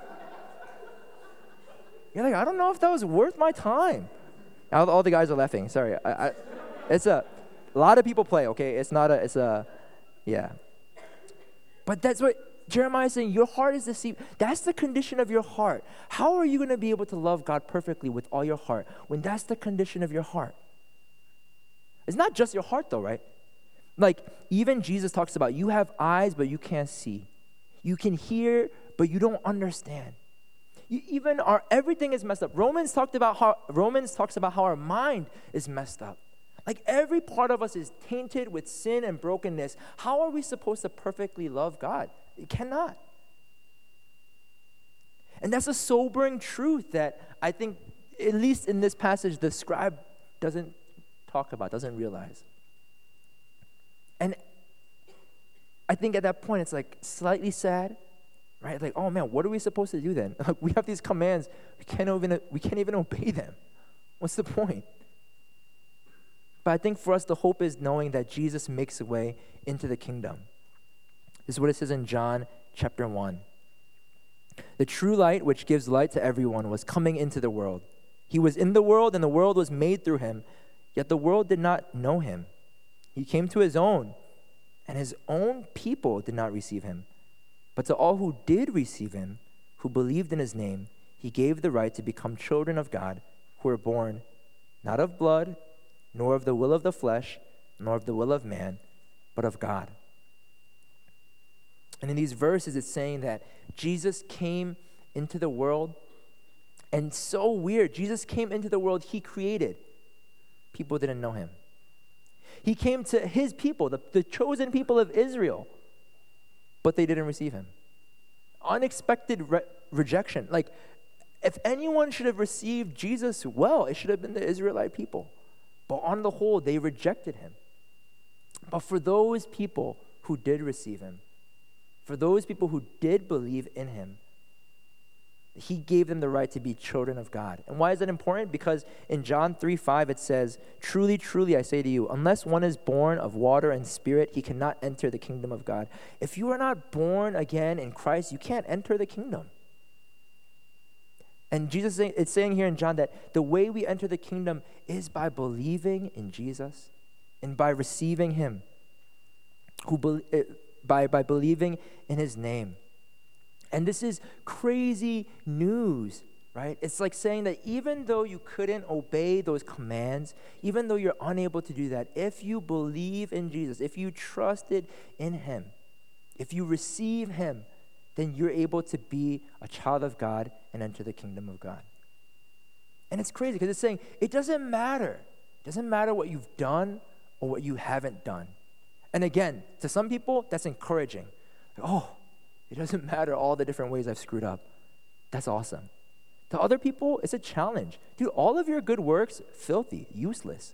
you're like, I don't know if that was worth my time. All, all the guys are laughing. Sorry. I, I, it's a, a lot of people play, okay? It's not a, it's a, yeah. But that's what Jeremiah is saying. Your heart is deceived. That's the condition of your heart. How are you going to be able to love God perfectly with all your heart when that's the condition of your heart? It's not just your heart though, right? Like even Jesus talks about you have eyes, but you can't see. You can hear, but you don't understand. You, even our everything is messed up. Romans talked about how Romans talks about how our mind is messed up. Like every part of us is tainted with sin and brokenness. How are we supposed to perfectly love God? You cannot. And that's a sobering truth that I think, at least in this passage, the scribe doesn't talk about, doesn't realize. And I think at that point, it's like slightly sad, right? Like, oh man, what are we supposed to do then? Like, we have these commands, we can't even we can't even obey them. What's the point? But I think for us, the hope is knowing that Jesus makes a way into the kingdom. This is what it says in John chapter one. The true light, which gives light to everyone, was coming into the world. He was in the world, and the world was made through him, yet the world did not know him. He came to his own, and his own people did not receive him. But to all who did receive him, who believed in his name, he gave the right to become children of God, who were born not of blood, nor of the will of the flesh, nor of the will of man, but of God. And in these verses, it's saying that Jesus came into the world, and so weird, Jesus came into the world he created. People didn't know him. He came to his people, the, the chosen people of Israel, but they didn't receive him. Unexpected re- rejection. Like, if anyone should have received Jesus well, it should have been the Israelite people. But on the whole, they rejected him. But for those people who did receive him, for those people who did believe in him, he gave them the right to be children of God. And why is that important? Because in John three five it says, "Truly, truly, I say to you, unless one is born of water and spirit, he cannot enter the kingdom of God." If you are not born again in Christ, you can't enter the kingdom. And Jesus, it's saying here in John that the way we enter the kingdom is by believing in Jesus and by receiving him, who be, by, by believing in his name. And this is crazy news, right? It's like saying that even though you couldn't obey those commands, even though you're unable to do that, if you believe in Jesus, if you trusted in him, if you receive him, then you're able to be a child of God and enter the kingdom of God. And it's crazy because it's saying it doesn't matter. It doesn't matter what you've done or what you haven't done. And again, to some people, that's encouraging. Like, oh, it doesn't matter all the different ways I've screwed up. That's awesome. To other people, it's a challenge. Dude, all of your good works, filthy, useless.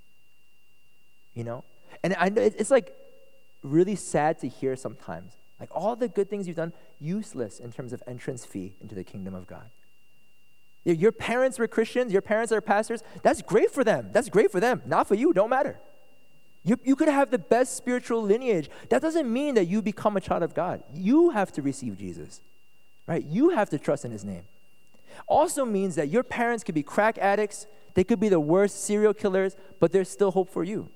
You know? And I know it's like really sad to hear sometimes. Like all the good things you've done, useless in terms of entrance fee into the kingdom of God. Your parents were Christians, your parents are pastors. That's great for them. That's great for them. Not for you, don't matter. You, you could have the best spiritual lineage. That doesn't mean that you become a child of God. You have to receive Jesus, right? You have to trust in his name. Also means that your parents could be crack addicts. They could be the worst serial killers, but there's still hope for you.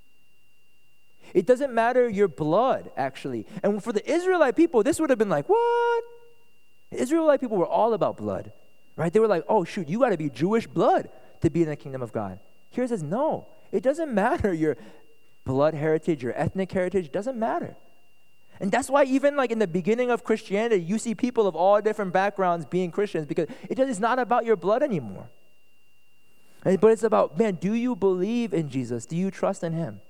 It doesn't matter your blood, actually. And for the Israelite people, this would have been like, what? The Israelite people were all about blood, right? They were like, oh, shoot, you got to be Jewish blood to be in the kingdom of God. Here it says, no, it doesn't matter your blood heritage, your ethnic heritage, it doesn't matter. And that's why even like in the beginning of Christianity, you see people of all different backgrounds being Christians because it does, it's not about your blood anymore. But it's about, man, do you believe in Jesus? Do you trust in him?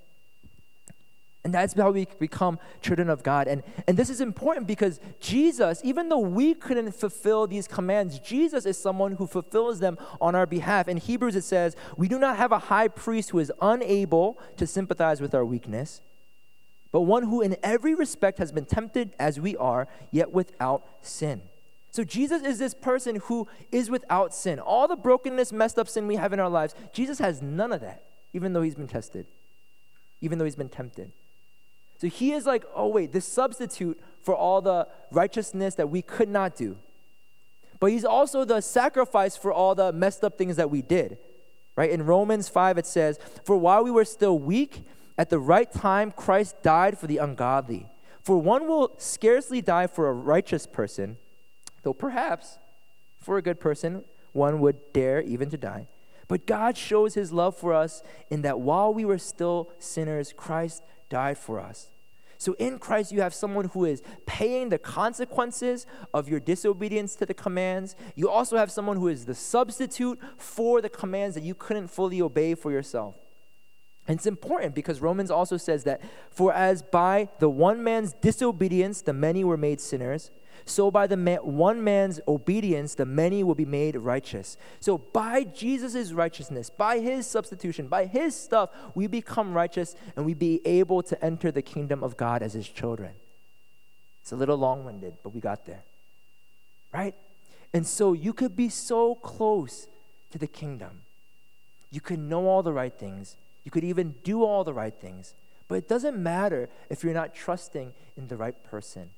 And that's how we become children of God. And, and this is important because Jesus, even though we couldn't fulfill these commands, Jesus is someone who fulfills them on our behalf. In Hebrews it says, we do not have a high priest who is unable to sympathize with our weakness, but one who in every respect has been tempted as we are, yet without sin. So Jesus is this person who is without sin. All the brokenness, messed up sin we have in our lives, Jesus has none of that, even though he's been tested, even though he's been tempted. So he is like, oh wait, the substitute for all the righteousness that we could not do. But he's also the sacrifice for all the messed up things that we did. Right? In Romans five, it says, for while we were still weak, at the right time, Christ died for the ungodly. For one will scarcely die for a righteous person, though perhaps for a good person, one would dare even to die. But God shows his love for us in that while we were still sinners, Christ died for us. So in Christ, you have someone who is paying the consequences of your disobedience to the commands. You also have someone who is the substitute for the commands that you couldn't fully obey for yourself. And it's important because Romans also says that, for as by the one man's disobedience the many were made sinners, so by the man, one man's obedience the many will be made righteous. So by Jesus' righteousness, by his substitution, by his stuff, we become righteous and we be able to enter the kingdom of God as his children. It's a little long-winded, but we got there. Right? And so you could be so close to the kingdom. You could know all the right things. You could even do all the right things. But it doesn't matter if you're not trusting in the right person.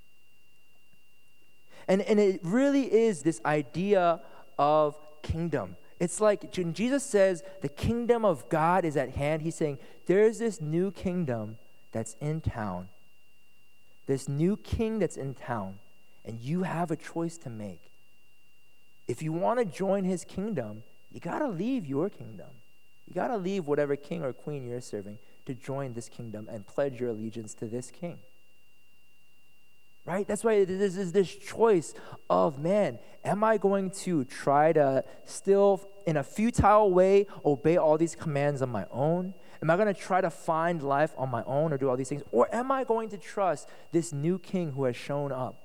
And, and it really is this idea of kingdom. It's like when Jesus says the kingdom of God is at hand, he's saying there's this new kingdom that's in town. This new king that's in town. And you have a choice to make. If you want to join his kingdom, you got to leave your kingdom. You got to leave whatever king or queen you're serving to join this kingdom and pledge your allegiance to this king. Right? That's why this is this choice of, man, am I going to try to still, in a futile way, obey all these commands on my own? Am I going to try to find life on my own or do all these things? Or am I going to trust this new king who has shown up?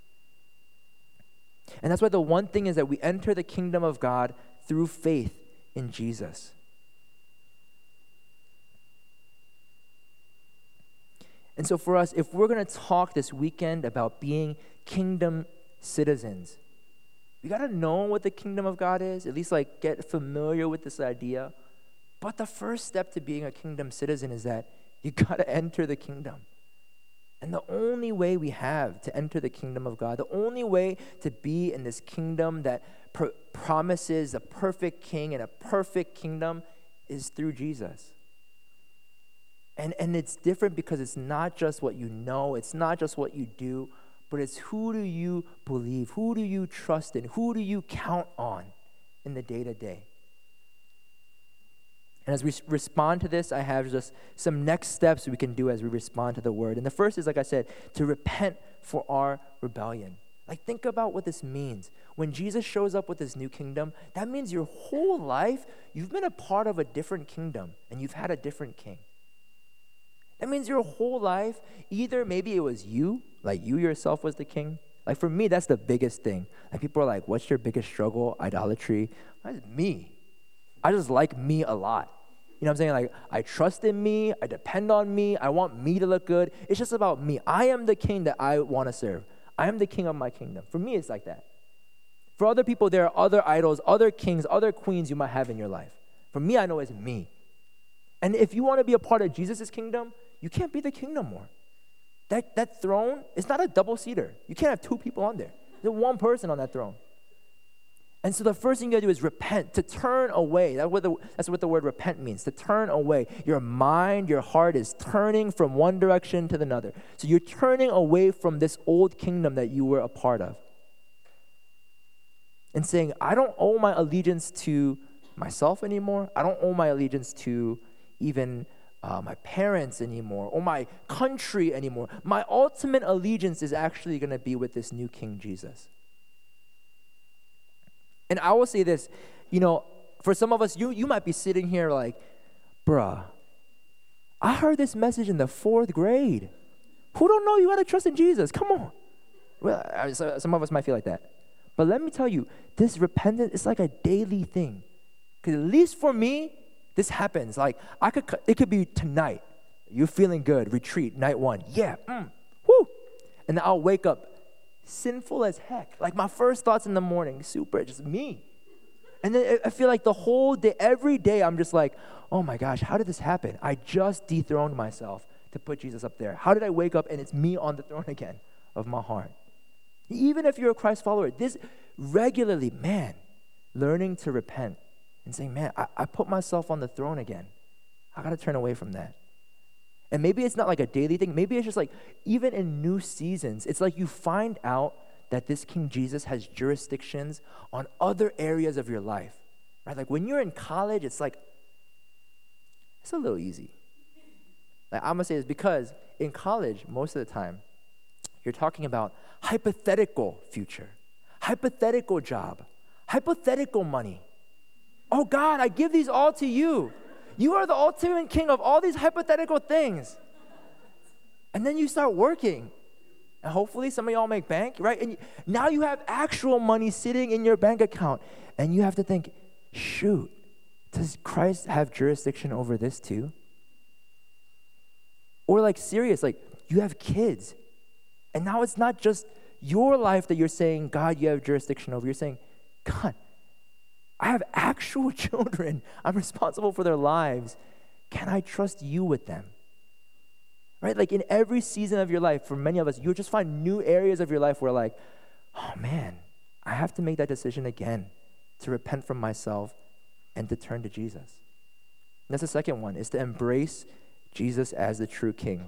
And that's why the one thing is that we enter the kingdom of God through faith in Jesus. And so for us, if we're going to talk this weekend about being kingdom citizens, we got to know what the kingdom of God is, at least like get familiar with this idea. But the first step to being a kingdom citizen is that you got to enter the kingdom. And the only way we have to enter the kingdom of God, the only way to be in this kingdom that pr- promises a perfect king and a perfect kingdom is through Jesus. And and it's different because it's not just what you know, it's not just what you do, but it's who do you believe, who do you trust in, who do you count on in the day-to-day. And as we respond to this, I have just some next steps we can do as we respond to the word. And the first is, like I said, to repent for our rebellion. Like, think about what this means. When Jesus shows up with this new kingdom, that means your whole life, you've been a part of a different kingdom, and you've had a different king. That means your whole life, either maybe it was you, like you yourself was the king. Like for me, that's the biggest thing. Like people are like, what's your biggest struggle? Idolatry. That's me. I just like me a lot. You know what I'm saying? Like I trust in me. I depend on me. I want me to look good. It's just about me. I am the king that I want to serve. I am the king of my kingdom. For me, it's like that. For other people, there are other idols, other kings, other queens you might have in your life. For me, I know it's me. And if you want to be a part of Jesus' kingdom, you can't be the king no more. That that throne is not a double-seater. You can't have two people on there. There's one person on that throne. And so the first thing you got to do is repent, to turn away. That's what, the, that's what the word repent means, to turn away. Your mind, your heart is turning from one direction to another. So you're turning away from this old kingdom that you were a part of. And saying, I don't owe my allegiance to myself anymore. I don't owe my allegiance to even Uh, my parents anymore, or my country anymore. My ultimate allegiance is actually going to be with this new King Jesus. And I will say this, you know, for some of us, you you might be sitting here like, bruh, I heard this message in the fourth grade. Who don't know you got to trust in Jesus? Come on. Well, some of us might feel like that. But let me tell you, this repentance is like a daily thing. Because at least for me, this happens. Like I could, it could be tonight. You feeling good? Retreat, night one. Yeah, mm, whoo. And then I'll wake up sinful as heck. Like my first thoughts in the morning, super, just me. And then I feel like the whole day, every day, I'm just like, oh my gosh, how did this happen? I just dethroned myself to put Jesus up there. How did I wake up and it's me on the throne again of my heart? Even if you're a Christ follower, this regularly, man, learning to repent and saying, man, I, I put myself on the throne again. I got to turn away from that. And maybe it's not like a daily thing. Maybe it's just like, even in new seasons, it's like you find out that this King Jesus has jurisdictions on other areas of your life, right? Like when you're in college, it's like, it's a little easy. Like I'm going to say this because in college, most of the time, you're talking about hypothetical future, hypothetical job, hypothetical money. Oh God, I give these all to you. You are the ultimate king of all these hypothetical things. And then you start working. And hopefully some of y'all make bank, right? And now you have actual money sitting in your bank account. And you have to think, shoot, does Christ have jurisdiction over this too? Or like serious, like you have kids. And now it's not just your life that you're saying, God, you have jurisdiction over. You're saying, God, I have actual children. I'm responsible for their lives. Can I trust you with them? Right? Like in every season of your life, for many of us, you'll just find new areas of your life where like, oh man, I have to make that decision again to repent from myself and to turn to Jesus. And that's the second one, is to embrace Jesus as the true king.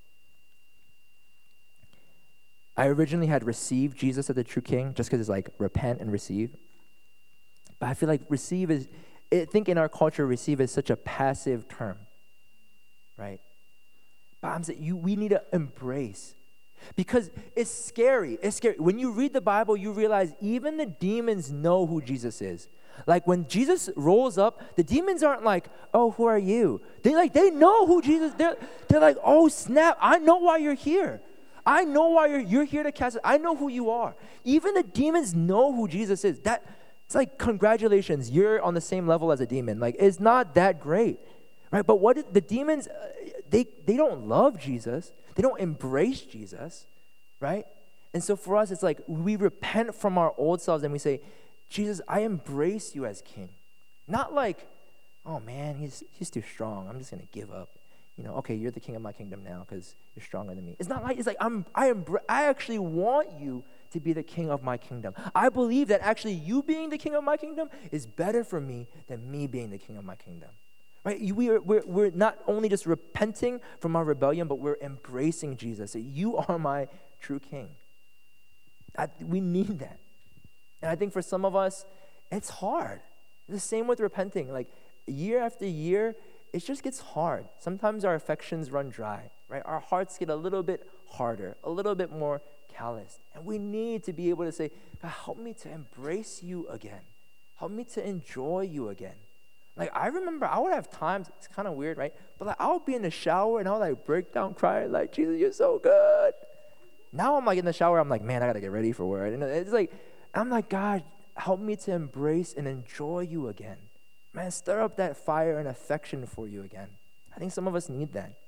I originally had received Jesus as the true king just because it's like repent and receive. But I feel like receive is, I think in our culture, receive is such a passive term, right? But I'm saying you, we need to embrace, because it's scary. It's scary. When you read the Bible, you realize even the demons know who Jesus is. Like when Jesus rolls up, the demons aren't like, oh, who are you? They like, they know who Jesus, they're, they're like, oh, snap, I know why you're here. I know why you're, you're here to cast it. I know who you are. Even the demons know who Jesus is. That, it's like, congratulations, you're on the same level as a demon. Like, it's not that great, right? But what did, the demons, uh, they, they don't love Jesus. They don't embrace Jesus, right? And so for us, it's like we repent from our old selves and we say, Jesus, I embrace you as king. Not like, oh man, he's he's too strong. I'm just going to give up. You know, okay, you're the king of my kingdom now because you're stronger than me. It's not like, it's like I'm, I, embra- I actually want you to be the king of my kingdom. I believe that actually you being the king of my kingdom is better for me than me being the king of my kingdom. Right? We are, we're, we're not only just repenting from our rebellion, but we're embracing Jesus. That you are my true king. I, we need that. And I think for some of us, it's hard. The same with repenting. Like year after year, it just gets hard. Sometimes our affections run dry, right? Our hearts get a little bit harder, a little bit more calloused. And we need to be able to say, God, help me to embrace you again. Help me to enjoy you again. Like, I remember I would have times, it's kind of weird, right? But like, I would be in the shower and I would like break down crying, like, Jesus, you're so good. Now I'm like in the shower, I'm like, man, I got to get ready for work. And it's like, I'm like, God, help me to embrace and enjoy you again. Man, stir up that fire and affection for you again. I think some of us need that.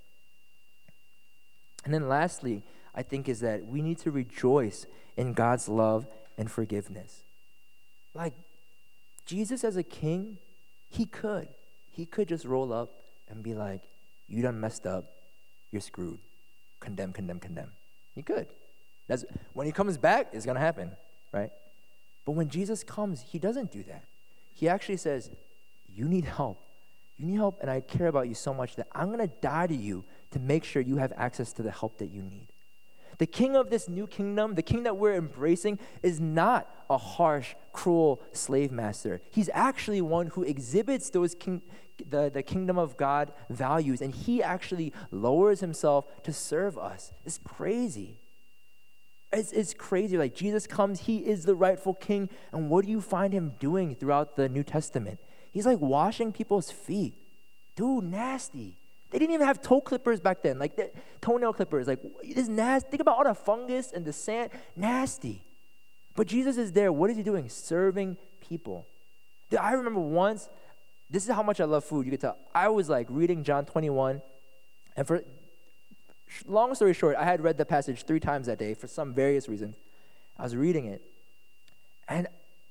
And then lastly, I think is that we need to rejoice in God's love and forgiveness. Like, Jesus as a king, he could. He could just roll up and be like, you done messed up. You're screwed. Condemn, condemn, condemn. He could. That's, when he comes back, it's going to happen, right? But when Jesus comes, he doesn't do that. He actually says, you need help. You need help, and I care about you so much that I'm going to die to you to make sure you have access to the help that you need. The king of this new kingdom, the king that we're embracing, is not a harsh, cruel slave master. He's actually one who exhibits those king, the, the kingdom of God values, and he actually lowers himself to serve us. It's crazy. It's, it's crazy. Like, Jesus comes, he is the rightful king, and what do you find him doing throughout the New Testament? He's like washing people's feet. Dude, nasty. They didn't even have toe clippers back then, like the toenail clippers. Like, this nasty. Think about all the fungus and the sand. Nasty. But Jesus is there. What is he doing? Serving people. I remember once, this is how much I love food. You could tell. I was like reading John twenty-one, And for sh- long story short, I had read the passage three times that day for some various reasons. I was reading it, and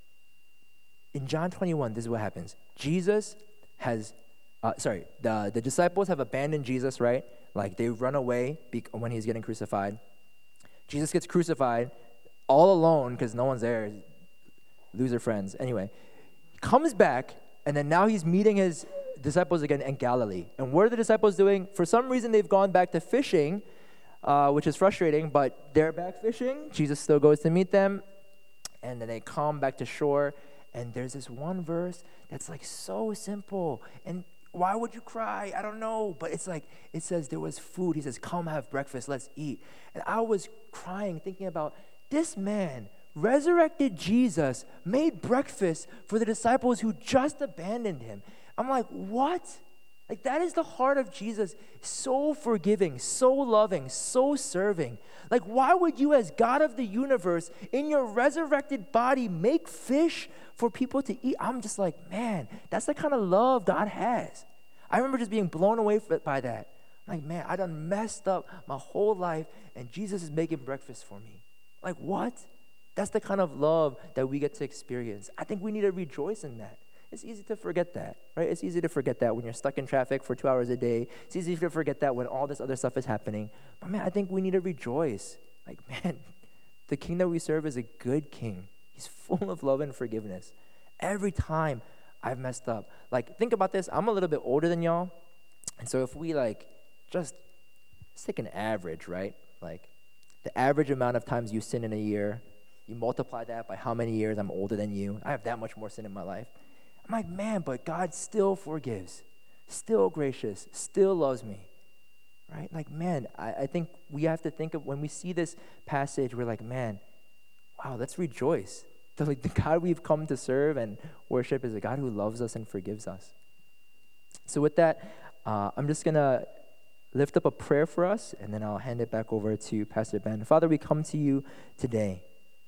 in John twenty-one, this is what happens. Jesus has, uh, sorry, the, the disciples have abandoned Jesus, right? Like they run away be- when he's getting crucified. Jesus gets crucified all alone because no one's there. Loser friends. Anyway, he comes back, and then now he's meeting his disciples again in Galilee. And what are the disciples doing? For some reason, they've gone back to fishing, uh, which is frustrating, but they're back fishing. Jesus still goes to meet them, and then they come back to shore. And there's this one verse that's like so simple. And why would you cry? I don't know. But it's like, it says there was food. He says, come have breakfast, let's eat. And I was crying, thinking about this man, resurrected Jesus, made breakfast for the disciples who just abandoned him. I'm like, what? Like, that is the heart of Jesus, so forgiving, so loving, so serving. Like, why would you, as God of the universe, in your resurrected body, make fish for people to eat? I'm just like, man, that's the kind of love God has. I remember just being blown away by that. I'm like, man, I done messed up my whole life, and Jesus is making breakfast for me. Like, what? That's the kind of love that we get to experience. I think we need to rejoice in that. It's easy to forget that, right? It's easy to forget that when you're stuck in traffic for two hours a day. It's easy to forget that when all this other stuff is happening. But man, I think we need to rejoice. Like, man, the king that we serve is a good king. He's full of love and forgiveness. Every time I've messed up. Like, think about this. I'm a little bit older than y'all. And so if we like, just, let's take an average, right? Like, the average amount of times you sin in a year, you multiply that by how many years I'm older than you. I have that much more sin in my life. I'm like, man, but God still forgives, still gracious, still loves me, right? Like, man, I, I think we have to think of, when we see this passage, we're like, man, wow, let's rejoice. The, like, the God we've come to serve and worship is a God who loves us and forgives us. So with that, uh, I'm just going to lift up a prayer for us, and then I'll hand it back over to Pastor Ben. Father, we come to you today.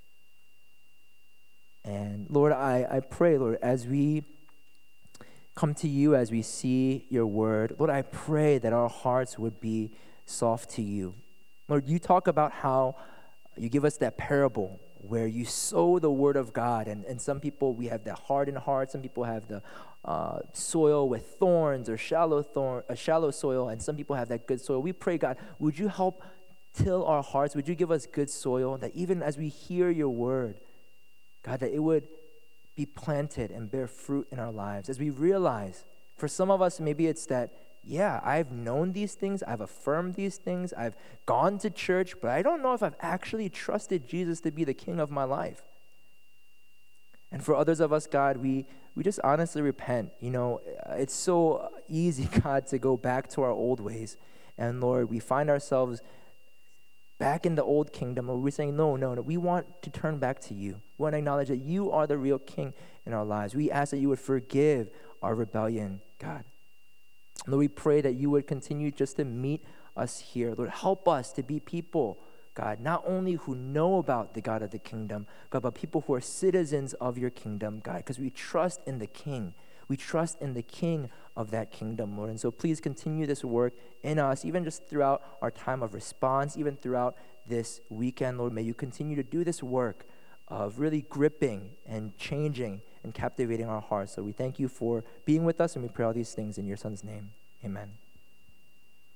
And Lord, I, I pray, Lord, as we come to you, as we see your word, Lord, I pray that our hearts would be soft to you. Lord, you talk about how you give us that parable where you sow the word of God, and, and some people, we have that hardened heart, some people have the uh, soil with thorns or shallow thorn, a shallow soil, and some people have that good soil. We pray, God, would you help till our hearts? Would you give us good soil, that even as we hear your word, God, that it would be planted and bear fruit in our lives as we realize, for some of us, maybe it's that, yeah, I've known these things, I've affirmed these things, I've gone to church, but I don't know if I've actually trusted Jesus to be the king of my life. And for others of us, God, we, we just honestly repent. You know, it's so easy, God, to go back to our old ways. And Lord, we find ourselves back in the old kingdom, where we're saying, no, no, no, we want to turn back to you. We want to acknowledge that you are the real king in our lives. We ask that you would forgive our rebellion, God. Lord, we pray that you would continue just to meet us here. Lord, help us to be people, God, not only who know about the God of the kingdom, God, but people who are citizens of your kingdom, God, because we trust in the king. We trust in the king of that kingdom, Lord. And so please continue this work in us, even just throughout our time of response, even throughout this weekend, Lord. May you continue to do this work of really gripping and changing and captivating our hearts. So we thank you for being with us, and we pray all these things in your son's name. Amen.